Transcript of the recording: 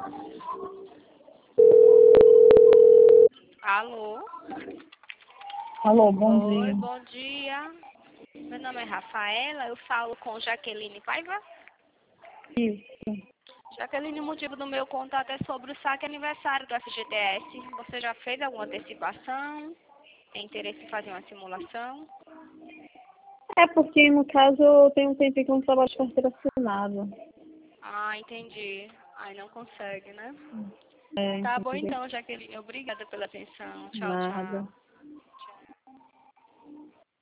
Alô? Alô, bom Oi, dia. bom dia. Meu nome é Rafaela, eu falo com Jaqueline Paiva. Isso. Jaqueline, o motivo do meu contato é sobre o saque aniversário do FGTS. Você já fez alguma antecipação? Tem interesse em fazer uma simulação? É porque, no caso, eu tenho um tempinho que eu não trabalho de carteira assinada. Ah, entendi. Aí não consegue, né? É, Tá bom entendeu? então, Jaqueline. Obrigada pela atenção. Tchau, Nada. tchau.